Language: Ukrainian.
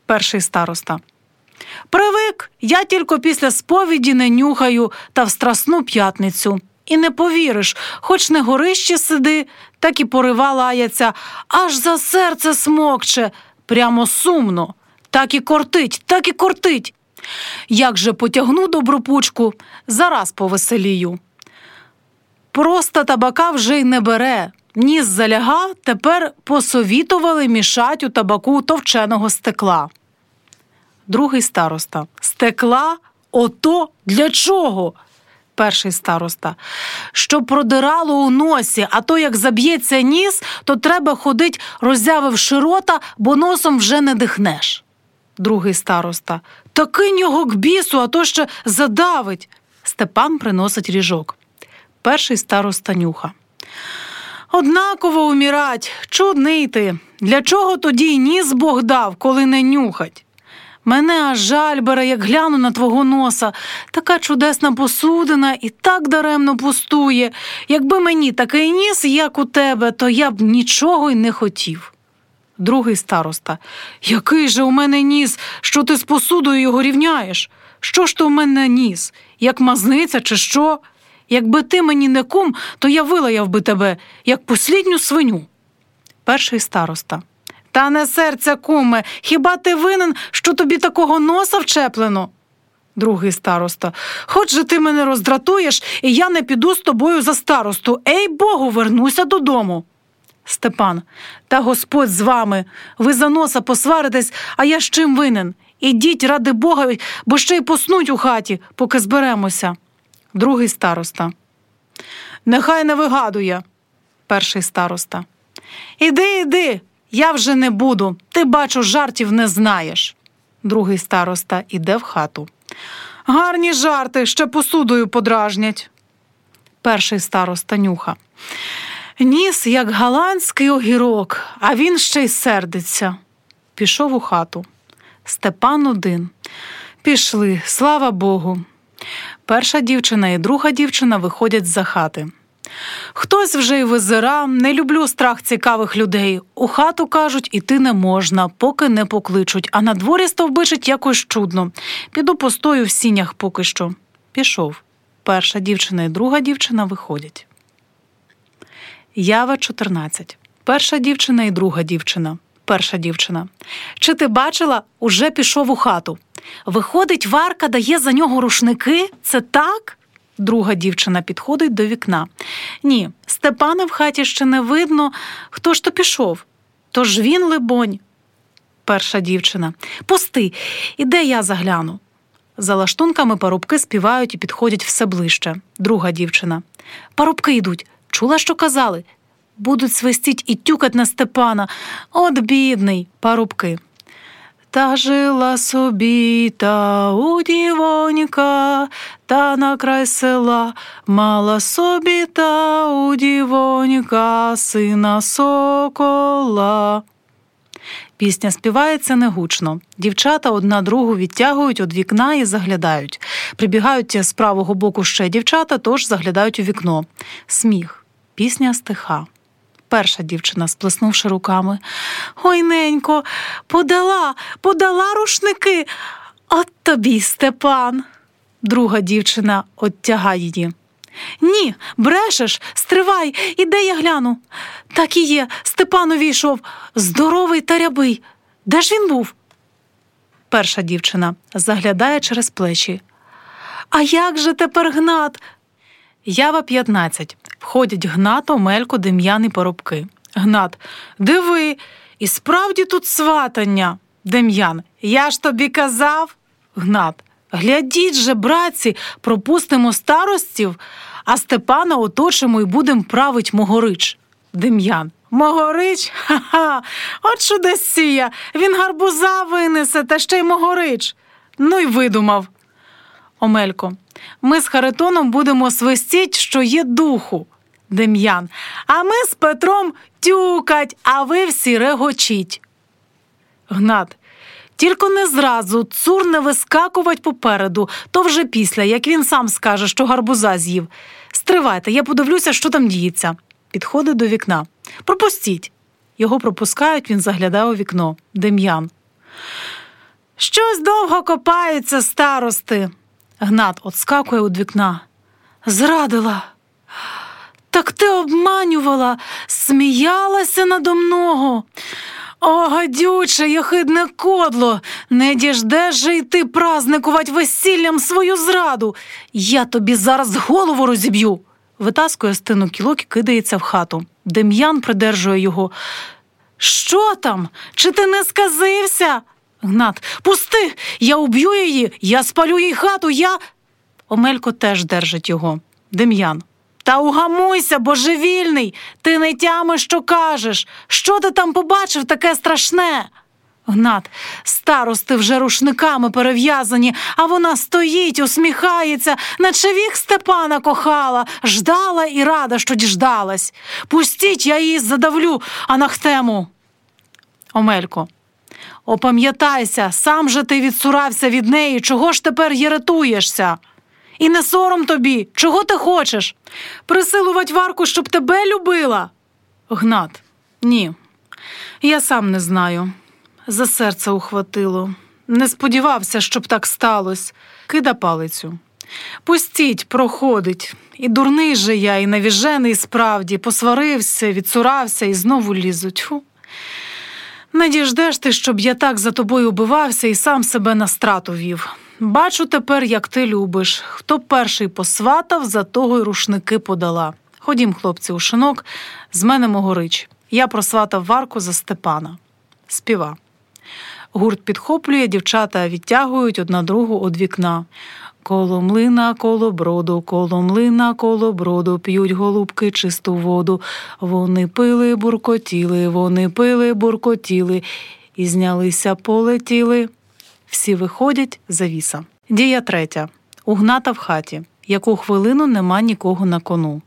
Перший староста. Привик, я тільки після сповіді не нюхаю та в Страсну п'ятницю. І не повіриш, хоч не горище сиди, так і порива лаяться, аж за серце смокче, прямо сумно. Так і кортить, так і кортить. Як же потягну добру пучку, зараз повеселію. Просто табака вже й не бере. Ніс заляга, тепер посовітували мішать у табаку товченого стекла. Другий староста. Стекла? Ото для чого? Перший староста. Щоб продирало у носі, а то як заб'ється ніс, то треба ходить, роззявивши рота, бо носом вже не дихнеш. Другий староста. Та кинь його к бісу, а то ще задавить. Степан приносить ріжок. Перший староста нюха. Однаково умірать, чудний ти. Для чого тоді й ніс Бог дав, коли не нюхать? Мене аж жаль бере, як гляну на твого носа. Така чудесна посудина і так даремно пустує. Якби мені такий ніс, як у тебе, то я б нічого й не хотів. Другий староста. Який же у мене ніс, що ти з посудою його рівняєш? Що ж то у мене ніс? Як мазниця чи що? Якби ти мені не кум, то я вилаяв би тебе, як послідню свиню. Перший староста. Та не серця, куме, хіба ти винен, що тобі такого носа вчеплено? Другий староста. Хоч же ти мене роздратуєш, і я не піду з тобою за старосту. Ей Богу, вернуся додому. Степан. Та Господь з вами. Ви за носа посваритесь, а я з чим винен? Ідіть, ради Бога, бо ще й поснуть у хаті, поки зберемося. Другий староста. Нехай не вигадує. Перший староста. Іди, я вже не буду. Ти, бачу, жартів не знаєш. Другий староста іде в хату. Гарні жарти, ще посудою подражнять. Перший староста нюха. Ніс, як голландський огірок, а він ще й сердиться. Пішов у хату. Степан один. Пішли, слава Богу. Перша дівчина і друга дівчина виходять з-за хати. Хтось вже й визира, не люблю страх цікавих людей. У хату, кажуть, іти не можна, поки не покличуть, а на дворі стовбичить якось чудно. Піду постою в сінях поки що. Пішов. Перша дівчина і друга дівчина виходять. Ява 14. Перша дівчина і друга дівчина. Перша дівчина. Чи ти бачила? Уже пішов у хату. Виходить, Варка дає за нього рушники? Це так? Друга дівчина підходить до вікна. Ні, Степана в хаті ще не видно. Хто ж то пішов? Тож він, либонь. Перша дівчина. Пусти, іде я загляну. За лаштунками парубки співають і підходять все ближче. Друга дівчина. Парубки йдуть. Чула, що казали? Будуть свистіть і тюкать на Степана. От бідний. Парубки. Та жила собі та удівонька, та на край села мала собі та удівонька сина сокола. Пісня співається негучно. Дівчата одна другу відтягують від вікна і заглядають. Прибігають з правого боку ще дівчата, тож заглядають у вікно. Сміх. Пісня стиха. Перша дівчина, сплеснувши руками. Ой, ненько, подала рушники. От тобі, Степан. Друга дівчина оттягає її. Ні, брешеш, стривай, іде я гляну. Так і є, Степан увійшов, здоровий та рябий. Де ж він був? Перша дівчина заглядає через плечі. А як же тепер Гнат? Ява 15. Входять Гнат, Омелько, Дем'ян і парубки. Гнат. Диви, і справді тут сватання. Дем'ян. Я ж тобі казав. Гнат. Глядіть же, братці, пропустимо старостів, а Степана оточимо і будем править Могорич. Дем'ян. Могорич? Ха-ха, от чудесія, він гарбуза винесе, та ще й Могорич. Ну й видумав. Омелько. Ми з Харитоном будемо свистіть, що є духу. Дем'ян. А ми з Петром тюкать, а ви всі регочіть. Гнат. Тільки не зразу, цур не вискакувать попереду, то вже після, як він сам скаже, що гарбуза з'їв. Стривайте, я подивлюся, що там діється. Підходить до вікна. Пропустіть. Його пропускають, він заглядає у вікно. Дем'ян. Щось довго копаються старости. Гнат отскакує від вікна. Зрадила. Так ти обманювала, сміялася надо мною. О, гадюче, єхидне кодло, не діждеш же й ти праздникувати весіллям свою зраду. Я тобі зараз голову розіб'ю. Витаскує з тину кілок і кидається в хату. Дем'ян придержує його. Що там? Чи ти не сказився? Гнат. Пусти! Я уб'ю її! Я спалю їй хату! Омелько теж держить його. Дем'ян. Та угамуйся, божевільний! Ти не тямиш, що кажеш! Що ти там побачив таке страшне? Гнат. Старости вже рушниками перев'язані, а вона стоїть, усміхається, наче вік Степана кохала, ждала і рада, що діждалась. Пустіть, я її задавлю, анахтему. Омелько. Опам'ятайся, сам же ти відсурався від неї, чого ж тепер єретуєшся? І не сором тобі, чого ти хочеш? Присилувати Варку, щоб тебе любила? Гнат. Ні, я сам не знаю. За серце ухватило. Не сподівався, щоб так сталося. Кида палицю. Пустіть, проходить. І дурний же я, і навіжений справді. Посварився, відсурався і знову лізуть. Фу. Не діждеш ти, щоб я так за тобою убивався і сам себе на страту вів. Бачу тепер, як ти любиш. Хто перший посватав, за того й рушники подала. Ходім, хлопці, у шинок, з мене Могорич. Я просватав Варку за Степана. Співа. Гурт підхоплює, дівчата відтягують одна другу од вікна. Коло млина, коло броду, п'ють голубки чисту воду. Вони пили, буркотіли, і знялися, полетіли. Всі виходять, завіса. Дія третя. У Гната в хаті. Яку хвилину нема нікого на кону.